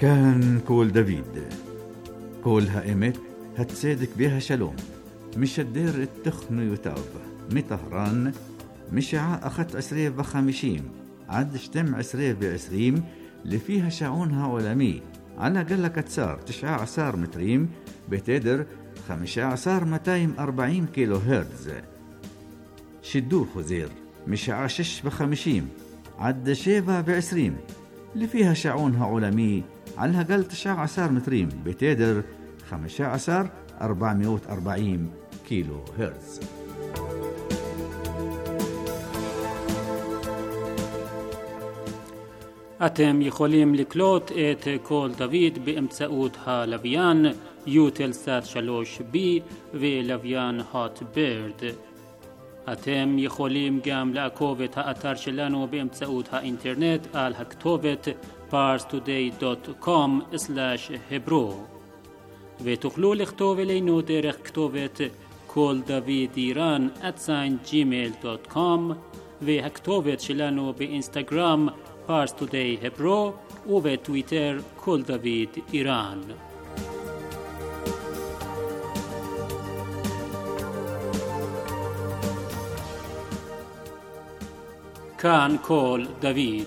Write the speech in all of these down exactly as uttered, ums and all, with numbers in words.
كان كول دافيد كول هائمت هتصدق بها شلوم مش الدير التخن يتاب مطهران مشاع أخت عسرية بخمشيم عد شتم عسرية بعسريم اللي فيها شعونها ولمي على قلة كتسار تشعى عصار متريم بتدر خمشة عصار متايم أربعين كيلو هرتز. شدور خزير مشاع شش بخمشيم عد شيبة بعسريم اللي فيها شعونها علمي على قل تشعى عصار متريم بتدر خمشة عصار أربعمائة وأربعين كيلو هرتز. אתם יכולים לקלוט את קול דוד באמצעות הלוויין יוטלסאט שלוש בי ולוויין הוט בירד. אתם יכולים גם לעקוב את האתר שלנו באמצעות האינטרנט על הכתובת פארס טודיי דוט קום סלאש hebro ותוכלו לכתוב אלינו דרך כתובת קול דוד איראן at gmail דוט קום והכתובת שלנו באינסטגרם פארס טודיי hebro ובטוויטר קול דוד איראן. כאן קול דוד.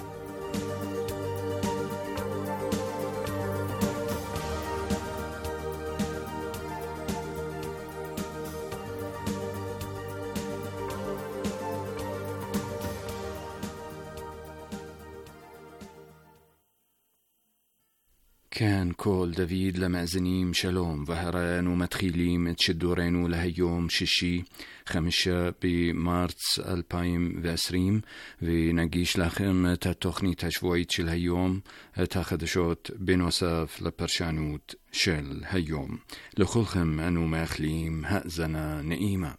كان كول دافيد لمأزنيم شلوم وهران ومتخيليم تشدورينو لهيوم ششي خمسة بمارس ألفين وعشرين ونجيش لخم تتخني تشويت شل هيوم تاخدشوت بنوصف لبرشانوت شل هيوم لخلخم أنو ماخليم هأزنا نئيمة.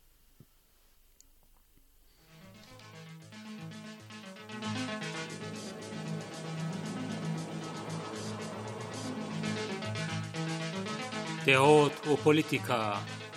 דעות ופוליטיקה.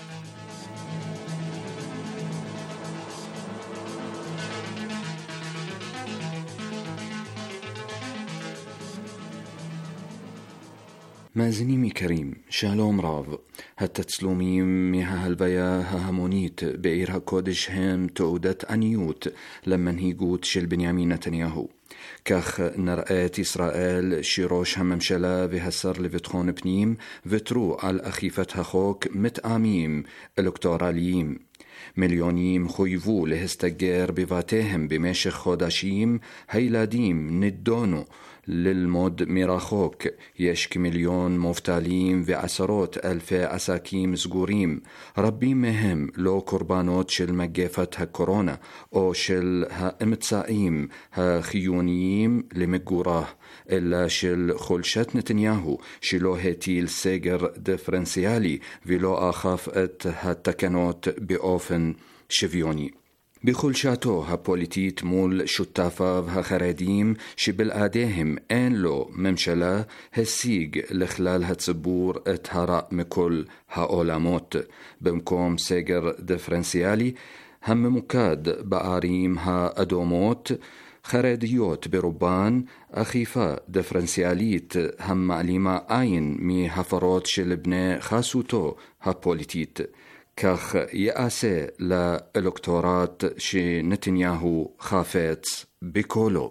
مازنيمي كريم شالوم راف هتتسلوميم ميها هلبيا هامونيت بإيرها كودش هم تعودت أنيوت لمن هيقوت شل بنيامين نتنياهو كخ نرأت إسرائيل شيروش هممشلا بهسر لفتخون بنيم فترو على أخيفتها خوك متآميم الكتوراليين مليونيم خويفو لهستجر بفاتهم بمشخ خودشيم هيلاديم ندونو للمود ميراخوك يشك مليون مفتاليم وعسرات ألف عساكيم زغوريم ربي مهم لو قربانات شل مجافة هكورونا أو شل ها امتسائيم ها خيونييم لمجوراه إلا شل خلشت نتنياهو شلو هتيل سيجر ديفرنسيالي ولو آخافت هالتكنوت بأوفن شفيوني بخلشاتو هابوليتيت مول شتافا هخراديم شبالآديهم ان لو ممشلا هسيج لخلال هتصبور اتهراء مكل هاولاموت بمكوم سيجر ديفرنسيالي هم مكاد بآريم ها أدوموت خراديوت بربان أخيفة ديفرنسياليت هم معلمة آين مي هفرات شلبني خاسوتو هابوليتيت كخ يأسي لإلكتورات شي نتنياهو خافت بكولو.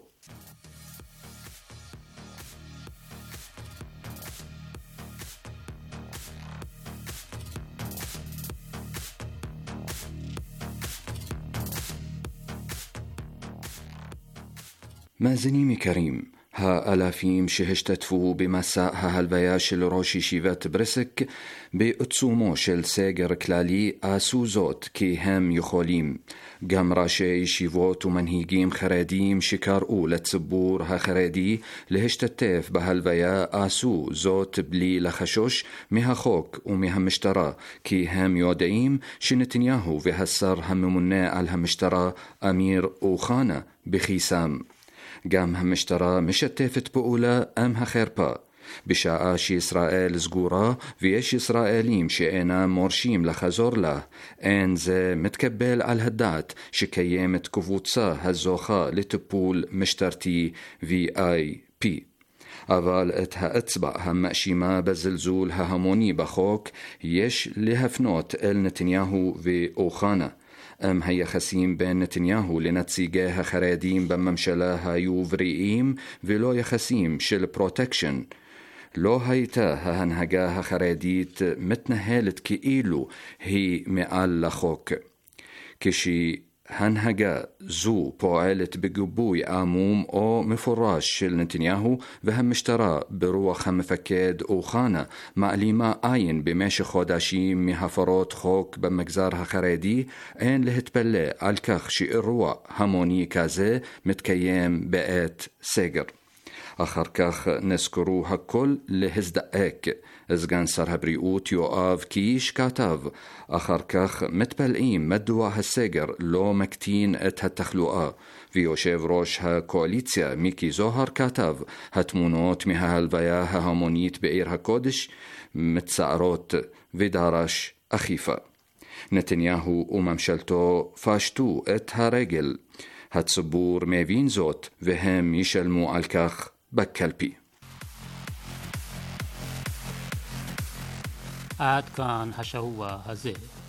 مازنيمي كريم ها ألافيم شهشتتفو بمساء ها هالبيا شل روشي شيفات برسك بأتسومو شل ساجر كلالي آسوزوت كي هم يخوليم قام راشي شيفوت ومنهيجيم خراديم شكار أولى تسبور ها خرادي لهشتتف بهالبيا آسو زوت بلي لخشوش مها خوك ومها مشترى كي هم يودعيم شنتنياهو وهالسر هم منا على همشترى أمير وخانة بخيسام قام همشترى مشتفت بقولا أمها خيربا بشاء شي إسرائيل زقورا ويش إسرائيليم شئنا مورشيم لخزور له ان زي متكبل على الهدات شكيامت كفوتسا هزوخا لتبول مشترتي في آي بي אבל את האצבע המאשימה בזלזול ההמוני בחוק יש להפנות אל נתניהו ואוחנה. אם היחסים בין נתניהו לנציגי החרדים בממשלה היו בריאים ולא יחסים של פרוטקשן, לא הייתה ההנהגה החרדית מתנהלת כאילו היא מעל לחוק. כשהנהגה זו פועלת בגיבוי עמום או מפורש של נתניהו, והמשטרה ברוח המפקד אוחנה מעלימה עין במשך חודשים מהפרות חוק במגזר החרדי, אין להתפלא על כך שאירוע המוני כזה מתקיים בעת סגר. אחר כך נזכרו הכל להזדעק. סגן שר הבריאות יואב קיש כתב, אחר כך מתפלאים מדוע הסגר לא מקטין את התחלואה, ויושב ראש הקואליציה מיקי זוהר כתב, התמונות מההלוויה ההמונית בעיר הקודש מצערות ודרש אכיפה. נתניהו וממשלתו פשטו את הרגל. הציבור מבין זאת והם ישלמו על כך בקלפי. עד כאן השבוע הזה.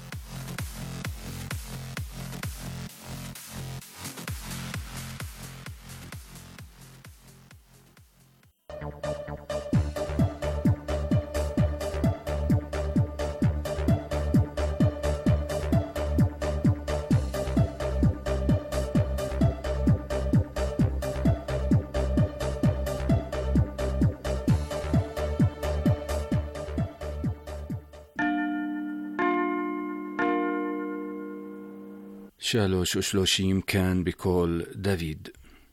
שלוש ושלושים כאן בקול דוד.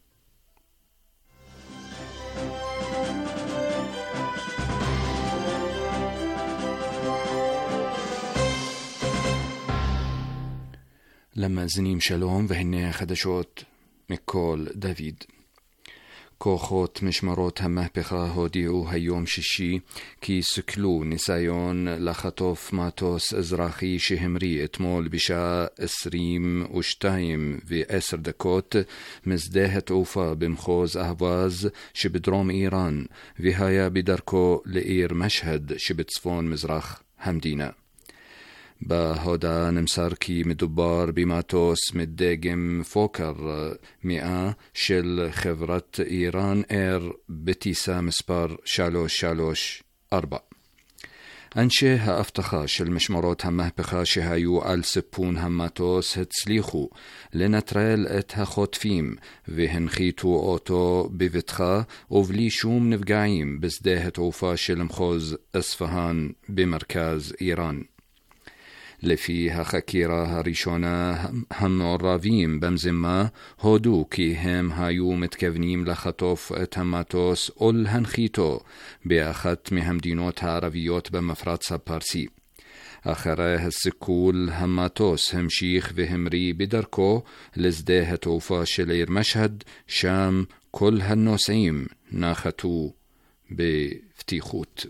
למאזינים שלום, והנה החדשות מקול דוד. כוחות משמרות המהפכה הודיעו היום שישי כי סכלו ניסיון לחטוף מטוס אזרחי שהמריא אתמול בשעה עשרים ושתיים ועשר דקות משדה התעופה במחוז אהווז שבדרום איראן, והיה בדרכו לעיר משהד שבצפון מזרח המדינה. בהודעה נמסר כי מדובר במטוס מדגם פוקר מאה של חברת איראן אייר בטיסה מספר שלוש שלוש ארבע. אנשי האבטחה של משמרות המהפכה שהיו על סיפון המטוס הצליחו לנטרל את החוטפים והנחיתו אותו בבטחה ובלי שום נפגעים בשדה התעופה של מחוז אספהאן במרכז איראן. לפי החקירה הראשונה, המעורבים במזימה הודו כי הם היו מתכוונים לחטוף את המטוס או להנחיתו באחת מהמדינות הערביות במפרץ הפרסי. אחרי הסיכול המטוס המשיך והמריא בדרכו לשדה התעופה של עיר משהד, שם כל הנוסעים נחתו בפתיחות.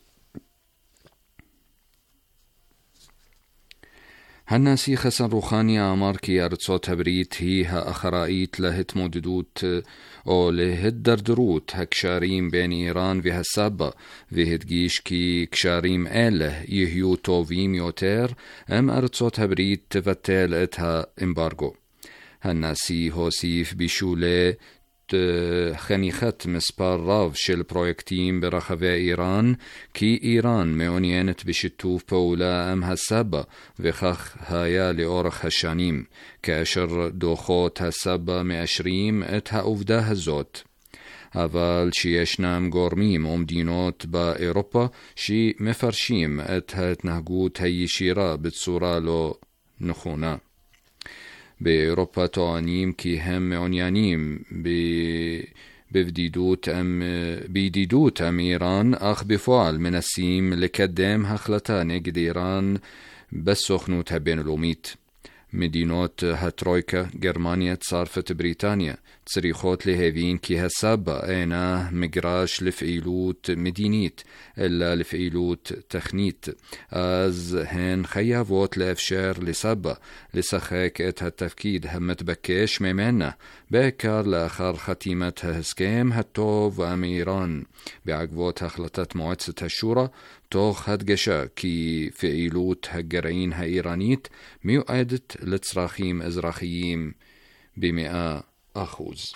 הנשיא חסן רוחני אמר כי ארצות הברית היא האחראית להתמודדות או להידרדרות הקשרים בין איראן והסבא, והדגיש כי קשרים אלה יהיו טובים יותר אם ארצות הברית תבטל את האמברגו. הנשיא הוסיף בשולי חניכת מספר רב של פרויקטים ברחבי איראן כי איראן מעוניינת בשיתוף פעולה עם הסבא, וכך היה לאורך השנים, כאשר דוחות הסבא מאשרים את העובדה הזאת. אבל שישנם גורמים ומדינות באירופה שמפרשים את ההתנהגות הישירה בצורה לא נכונה. באירופה טוענים כי הם מעוניינים בבדידות עם, בידידות עם איראן, אך בפועל מנסים לקדם החלטה נגד איראן בסוכנות הבינלאומית. מדינות הטרויקה, גרמניה, צרפת, בריטניה, צריכות להבין כי הסבא אינה מגרש לפעילות מדינית, אלא לפעילות טכנית. אז הן חייבות לאפשר לסבא לשחק את התפקיד המתבקש ממנה, בעיקר לאחר חתימת ההסכם הטוב עם איראן, בעקבות החלטת מועצת השורא, תוך הדגשה כי פעילות הגרעין האיראנית מיועדת לצרכים אזרחיים במאה אחוז.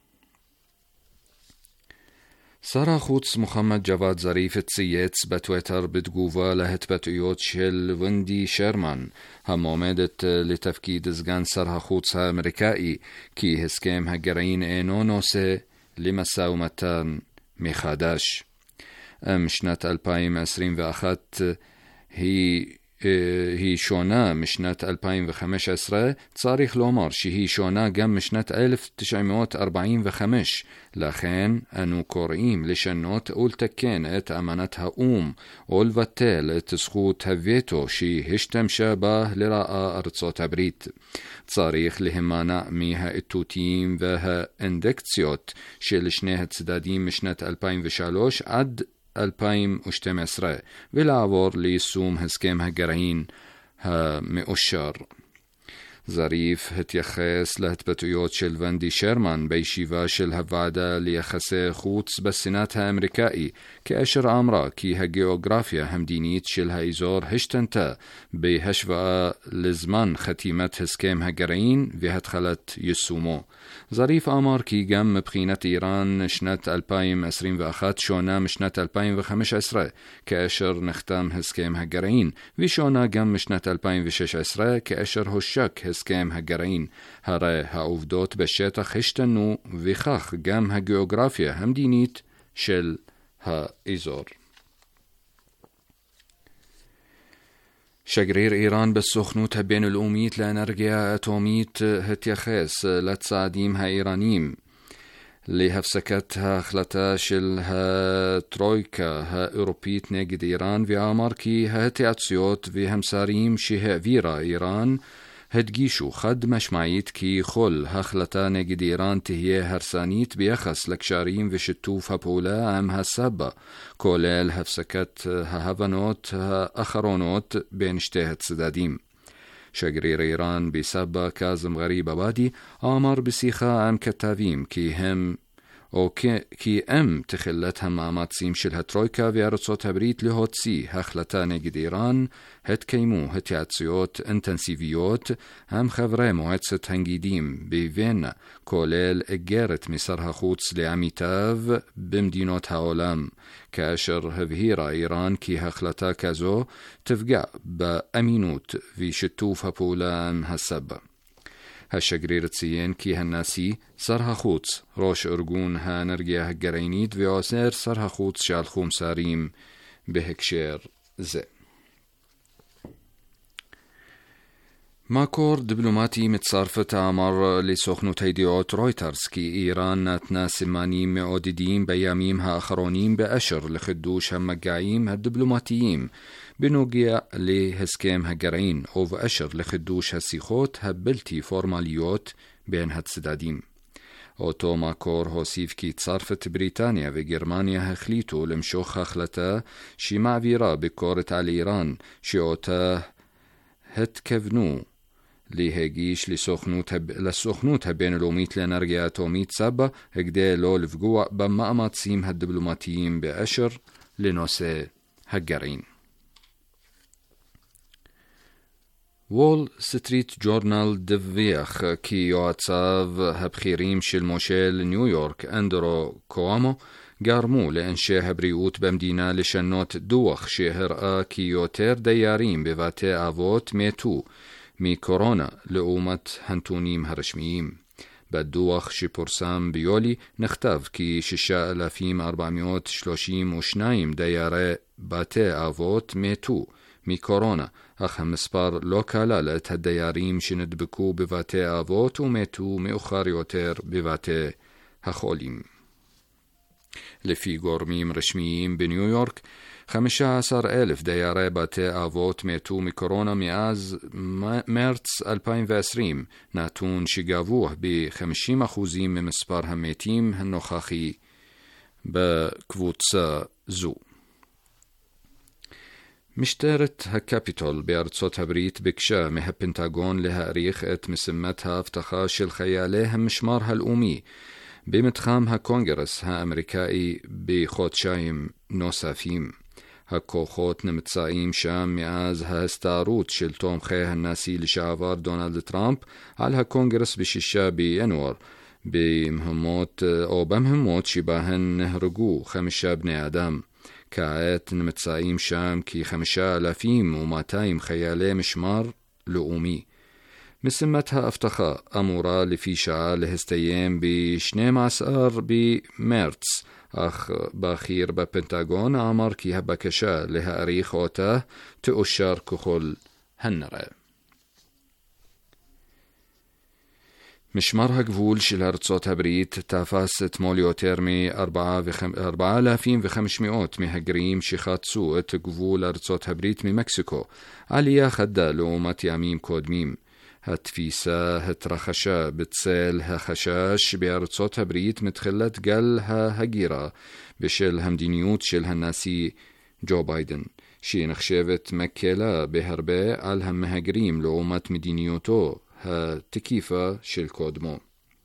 שר החוץ מוחמד ג'וואד זריף צייץ בטוויטר בתגובה להתבטאויות של ונדי שרמן, המועמדת לתפקיד סגן שר החוץ האמריקאי, כי הסכם הגרעין אינו נושא למשא ומתן מחדש. אם שנת אלפיים עשרים ואחת היא, היא שונה משנת אלפיים וחמש עשרה, צריך לומר שהיא שונה גם משנת אלף תשע מאות ארבעים וחמש. לכן אנו קוראים לשנות ולתקן את אמנת האום ולבטל את זכות הווטו שהשתמשה בה לרעה ארצות הברית. צריך להימנע מהאיתותים והאינדקציות של שני הצדדים משנת אלפיים ושלוש עד אלפיים ושתים עשרה ולעבור ליישום הסכם הגרעין המאושר. זריף התייחס להתבטאויות של ונדי שרמן בישיבה של הוועדה ליחסי חוץ בסנאט האמריקאי, כאשר אמרה כי הגיאוגרפיה המדינית של האזור השתנתה בהשוואה לזמן חתימת הסכם הגרעין והתחלת יישומו. זריף אמר כי גם מבחינת איראן שנת אלפיים עשרים ואחת שונה משנת אלפיים וחמש עשרה, כאשר נחתם הסכם הגרעין, ושונה גם משנת אלפיים ושש עשרה, כאשר הושק הסכם הגרעין. הרי העובדות בשטח השתנו, וכך גם הגיאוגרפיה המדינית של האזור. שגריר איראן בסוכנות הבינלאומית לאנרגיה האטומית התייחס לצעדים האיראנים להפסקת ההחלטה של הטרויקה האירופית נגד איראן, ואמר כי ההתייעצויות והמסרים שהעבירה איראן הדגישו חד משמעית כי כל החלטה נגד איראן תהיה הרסנית ביחס לקשרים ושיתוף הפעולה עם הסבא, כולל הפסקת ההבנות האחרונות בין שתי הצדדים. שגריר איראן בסבא קאזם גריב עבאדי אמר בשיחה עם כתבים כי הם או כי אם תחילת המאמצים של הטרויקה וארצות הברית להוציא החלטה נגד איראן, התקיימו התייעצויות אינטנסיביות עם חברי מועצת הנגידים בווינה, כולל אגרת משר החוץ לעמיתיו במדינות העולם, כאשר הבהירה איראן כי החלטה כזו תפגע באמינות ושיתוף הפעולה עם הסבא. השגריר ציין כי הנשיא, שר החוץ, ראש ארגון האנרגיה הגרעינית ועוזר שר החוץ שלחו מסרים בהקשר זה. מקור דיפלומטי מצרפת אמר לסוכנות הידיעות רויטרס כי איראן נתנה סימנים מעודדים בימים האחרונים באשר לחידוש המגעים הדיפלומטיים בנוגע להסכם הגרעין ובאשר לחידוש השיחות הבלתי פורמליות בין הצדדים. אותו מקור הוסיף כי צרפת, בריטניה וגרמניה החליטו למשוך החלטה שמעבירה ביקורת על איראן שאותה התכוונו להגיש לסוכנות, לסוכנות הבינלאומית לאנרגיה אטומית סבא, כדי לא לפגוע במאמצים הדיפלומטיים באשר לנושא הגרעין. וול סטריט ג'ורנל דיווח כי יועציו הבכירים של מושל ניו יורק אנדרו קואמו גרמו לאנשי הבריאות במדינה לשנות דוח שהראה כי יותר דיירים בבתי אבות מתו מקורונה לעומת הנתונים הרשמיים. בדוח שפורסם ביולי נכתב כי שישה אלף ארבע מאות שלושים ושניים דיירי בתי אבות מתו מקורונה, אך המספר לא כלל את הדיירים שנדבקו בבתי אבות ומתו מאוחר יותר בבתי החולים. לפי גורמים רשמיים בניו יורק, חמישה עשר אלף דיירי בתי אבות מתו מקורונה מאז מרץ אלפיים ועשרים, נתון שגבוה ב-חמישים אחוז ממספר המתים הנוכחי בקבוצה זו. משטרת הקפיטול בארצות הברית ביקשה מהפנטגון להאריך את משימת האבטחה של חיילי המשמר הלאומי במתחם הקונגרס האמריקאי בחודשיים נוספים. הכוחות נמצאים שם מאז ההסתערות של תומכי הנשיא לשעבר דונלד טראמפ על הקונגרס בשישה בינואר, במהומות או במהומות שבהן נהרגו חמישה בני אדם. כעת נמצאים שם כחמישה אלפים ומאתיים חיילי משמר לאומי. משימת האבטחה אמורה לפי שעה להסתיים ב-שנים עשר במרץ, אך בכיר בפנטגון אמר כי הבקשה להאריך אותה תאושר ככל הנראה. משמר הגבול של ארצות הברית תפס אתמול יותר מ-ארבעת אלפים וחמש מאות מהגרים שחצו את גבול ארצות הברית ממקסיקו, עלייה חדה לעומת ימים קודמים. התפיסה התרחשה בצל החשש בארצות הברית מתחילת גל ההגירה בשל המדיניות של הנשיא ג'ו ביידן, שנחשבת מקלה בהרבה על המהגרים לעומת מדיניותו התקיפה של קודמו.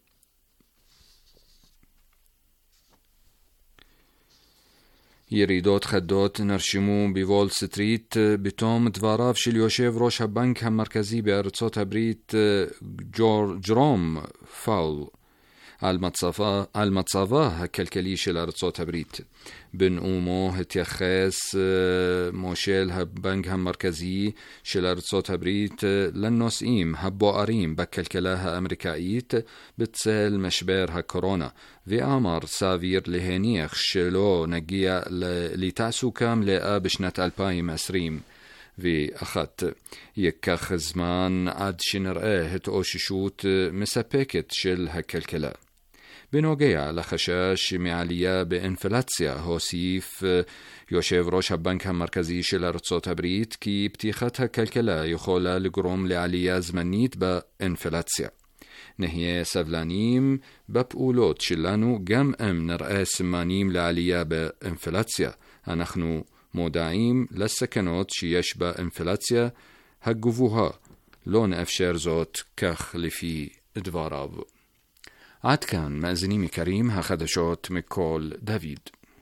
ירידות חדות נרשמו בוול סטריט בתום דבריו של יושב ראש הבנק המרכזי בארצות הברית ג'רום פאול על מצבה, על מצבה הכלכלי של ארצות הברית. בנאומו התייחס מושל הבנק המרכזי של ארצות הברית לנושאים הבוערים בכלכלה האמריקאית בצל משבר הקורונה, ואמר סביר להניח שלא נגיע לתעסוקה מלאה בשנת אלפיים עשרים ואחת. ייקח זמן עד שנראה התאוששות מספקת של הכלכלה. בנוגע לחשש מעלייה באינפלציה, הוסיף יושב ראש הבנק המרכזי של ארצות הברית כי פתיחת הכלכלה יכולה לגרום לעלייה זמנית באינפלציה. נהיה סבלניים בפעולות שלנו גם אם נראה סימנים לעלייה באינפלציה. אנחנו מודעים לסכנות שיש באינפלציה הגבוהה. לא נאפשר זאת כך לפי דבריו. עד כאן מאזינים יקרים, החדשות מכל דוד.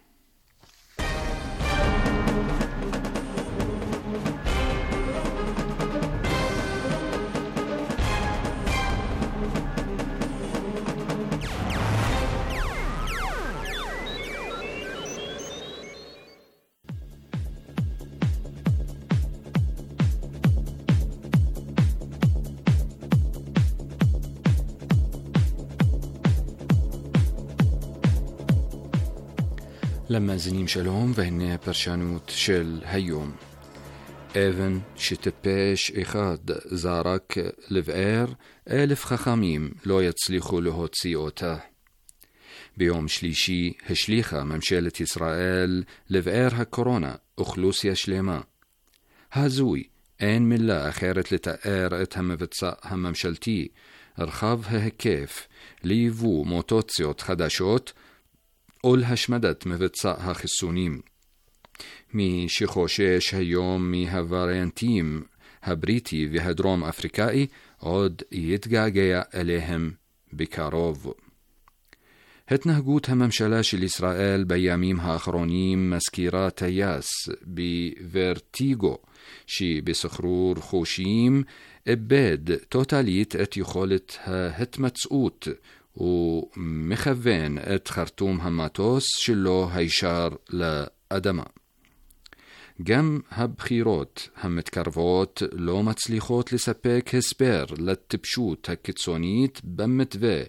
למאזינים שלום, והנה הפרשנות של היום. אבן שטיפש אחד זרק לבאר, אלף חכמים לא יצליחו להוציא אותה. ביום שלישי השליחה ממשלת ישראל לבאר הקורונה אוכלוסייה שלמה. הזוי, אין מילה אחרת לתאר את המבצע הממשלתי, רחב ההיקף, ליבוא מוטוציות חדשות, או להשמדת מבצע החיסונים. מי שחושש היום מהווריאנטים הבריטי והדרום אפריקאי עוד יתגעגע אליהם בקרוב. התנהגות הממשלה של ישראל בימים האחרונים מזכירה טייס בוורטיגו שבסחרור חושים איבד טוטלית את יכולת ההתמצאות ומכוון את חרטום המטוס שלו הישר לאדמה. גם הבחירות המתקרבות לא מצליחות לספק הסבר לטיפשות הקיצונית במתווה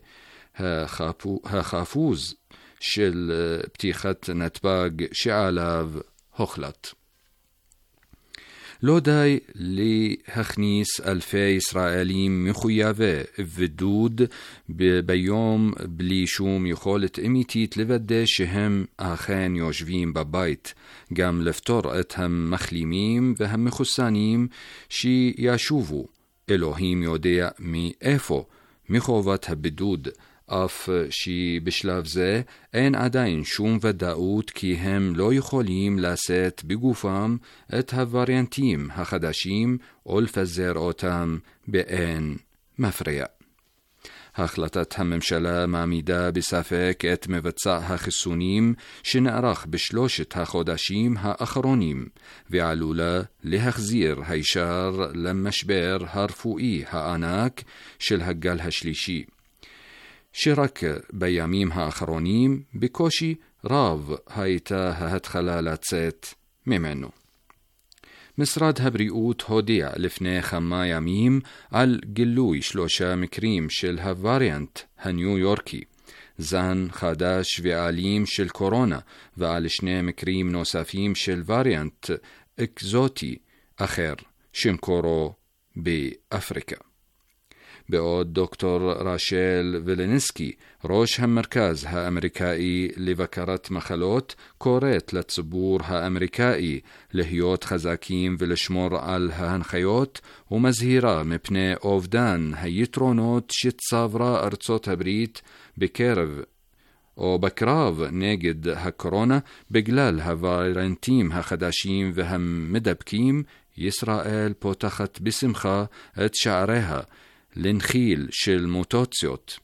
החפוז של פתיחת נתב"ג שעליו הוחלט. לא די להכניס אלפי ישראלים מחויבי בידוד ביום בלי שום יכולת אמיתית לוודא שהם אכן יושבים בבית, גם לפתור את המחלימים והמחוסנים שישובו, אלוהים יודע מאיפה, מחובת הבידוד, אף שבשלב זה אין עדיין שום ודאות כי הם לא יכולים לשאת בגופם את הווריאנטים החדשים או לפזר אותם באין מפריע. החלטת הממשלה מעמידה בספק את מבצע החיסונים שנערך בשלושת החודשים האחרונים, ועלולה להחזיר הישר למשבר הרפואי הענק של הגל השלישי, שרק בימים האחרונים בקושי רב הייתה ההתחלה לצאת ממנו. משרד הבריאות הודיע לפני כמה ימים על גילוי שלושה מקרים של הווריאנט הניו יורקי, זן חדש ואלים של קורונה, ועל שני מקרים נוספים של וריאנט אקזוטי אחר שמקורו באפריקה. בעוד דוקטור רשל ולנסקי, ראש המרכז האמריקאי לבקרת מחלות, קוראת לציבור האמריקאי להיות חזקים ולשמור על ההנחיות, ומזהירה מפני אובדן היתרונות שצברה ארצות הברית בקרב או בקרב נגד הקורונה בגלל הווריאנטים החדשים והמדבקים. ישראל פותחת בשמחה את שעריה לנחיל של מוטציות.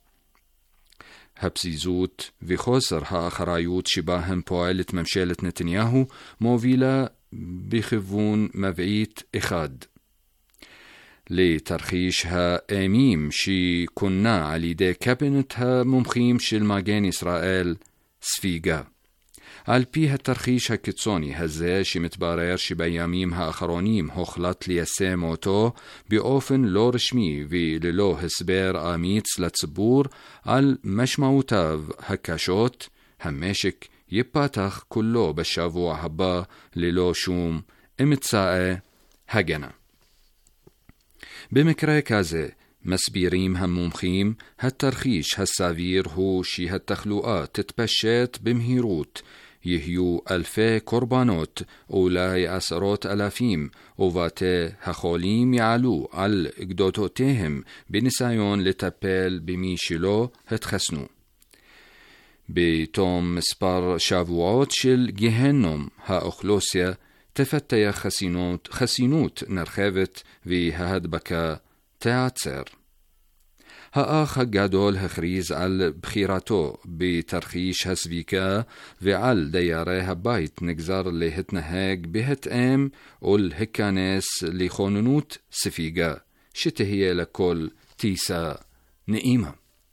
הפזיזות וחוסר האחריות שבה הם פועלת ממשלת נתניהו מובילה בכיוון מבעית אחד, לתרחיש האימים שכונה על ידי קבינט המומחים של מגן ישראל ספיגה. על פי התרחיש הקיצוני הזה, שמתברר שבימים האחרונים הוחלט ליישם אותו באופן לא רשמי וללא הסבר אמיץ לציבור על משמעותיו הקשות, המשק ייפתח כולו בשבוע הבא ללא שום אמצעי הגנה. במקרה כזה, מסבירים המומחים, התרחיש הסביר הוא שהתחלואה תתפשט במהירות, יהיו אלפי קורבנות, אולי עשרות אלפים, ובתי החולים יעלו על גדותיהם בניסיון לטפל במי שלא התחסנו. בתום מספר שבועות של גהנום האוכלוסיה תפתח חסינות, חסינות נרחבת וההדבקה תעצר. האח הגדול הכריז על בחירתו בתרחיש הספיקה, ועל דיירי הבית נגזר להתנהג בהתאם ולהיכנס לכוננות ספיגה, שתהיה לכל טיסה נעימה.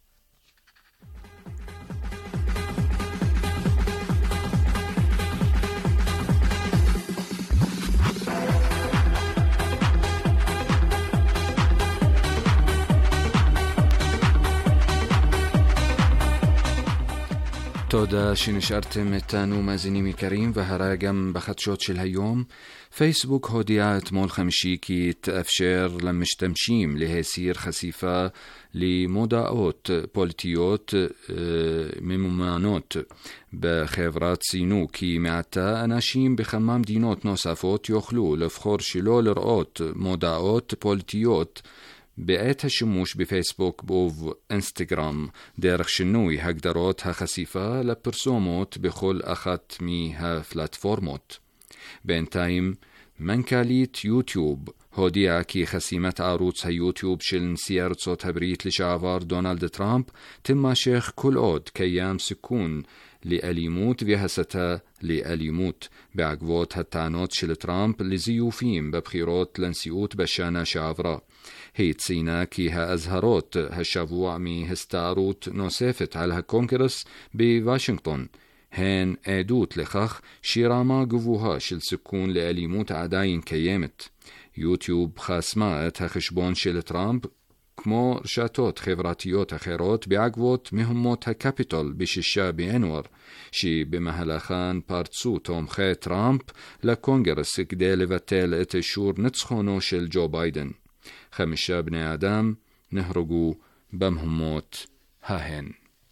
תודה שנשארתם איתנו מאזינים יקרים, והראה גם בחדשות של היום. פייסבוק הודיע אתמול חמישי כי תאפשר למשתמשים להסיר חשיפה למודעות פוליטיות אה, ממומנות. בחברה ציינו כי מעתה אנשים בכמה מדינות נוספות יוכלו לבחור שלא לראות מודעות פוליטיות בעת השימוש בפייסבוק ובאינסטגרם, דרך שינוי הגדרות החשיפה לפרסומות בכל אחת מהפלטפורמות. בינתיים, מנכ"לית יוטיוב הודיעה כי חסימת ערוץ היוטיוב של נשיא ארצות הברית לשעבר דונלד טראמפ תימשך כל עוד קיים סיכון לאלימות והסתה לאלימות, בעקבות הטענות של טראמפ לזיופים בבחירות לנשיאות בשנה שעברה. היא ציינה כי האזהרות השבוע מהסתערות נוספת על הקונגרס בוושינגטון הן עדות לכך שרמה גבוהה של סיכון לאלימות עדיין קיימת. יוטיוב חסמה את החשבון של טראמפ כמו רשתות חברתיות אחרות בעקבות מהומות הקפיטול בשישה בינואר, שבמהלכן פרצו תומכי טראמפ לקונגרס כדי לבטל את אישור ניצחונו של ג'ו ביידן. חמישה בני אדם נהרגו במהומות ההן.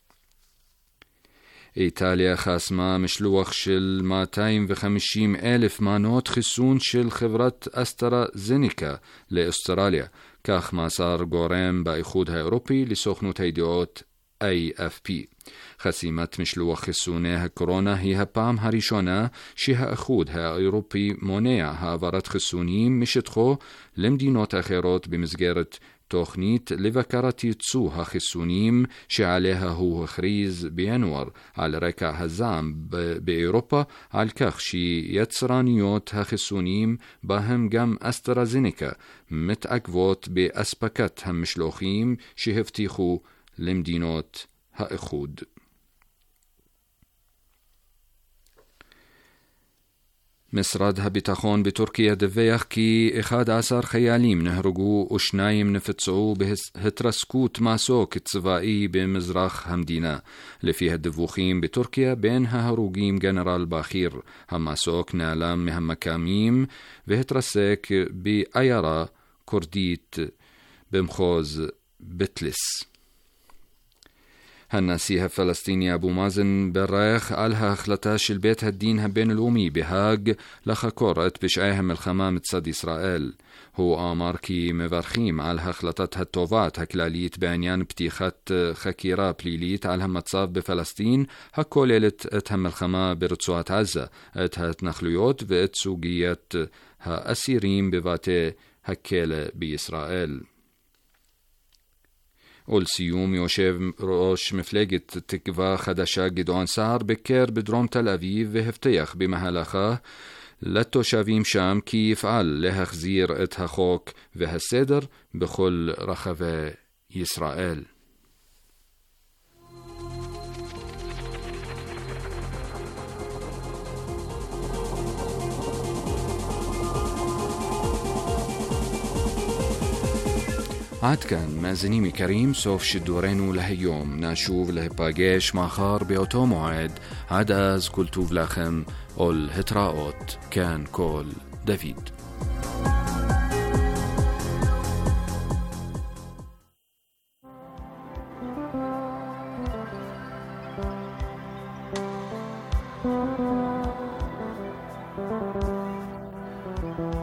איטליה חסמה משלוח של מאתיים וחמישים אלף מנות חיסון של חברת אסטרהזניקה לאוסטרליה, כך מסר גורם באיחוד האירופי לסוכנות הידיעות איי אף פי. חסימת משלוח חיסוני הקורונה היא הפעם הראשונה שהאיחוד האירופי מונע העברת חיסונים משטחו למדינות אחרות במסגרת תוכנית לבקרת ייצוא החיסונים שעליה הוא הכריז בינואר על רקע הזעם באירופה על כך שיצרניות החיסונים בהם גם אסטרהזניקה מתעכבות באספקת המשלוחים שהבטיחו למדינות האיחוד. משרד הביטחון בטורקיה דווח כי אחד עשר חיילים נהרגו ושניים נפצעו בהתרסקות מסוק צבאי במזרח המדינה. לפי הדיווחים בטורקיה, בין ההרוגים גנרל בכיר. המסוק נעלם מהמקמים והתרסק בעיירה כורדית במחוז בטלס. הנשיא הפלסטיני אבו מאזן ברך על ההחלטה של בית הדין הבינלאומי בהאג לחקור את פשעי המלחמה מצד ישראל. הוא אמר כי מברכים על החלטת התובעת הכללית בעניין פתיחת חקירה פלילית על המצב בפלסטין, הכוללת את המלחמה ברצועת עזה, את ההתנחלויות ואת סוגיית האסירים בבתי הכלא בישראל. ולסיום, יושב ראש מפלגת תקווה חדשה גדעון סער ביקר בדרום תל אביב והבטיח במהלכה לתושבים שם כי יפעל להחזיר את החוק והסדר בכל רחבי ישראל. עד כאן מאזינים יקרים, סוף שידורנו להיום. נשוב להיפגש מחר באותו מועד. עד אז כל טוב לכם ולהתראות. כאן כל דוד. Thank you.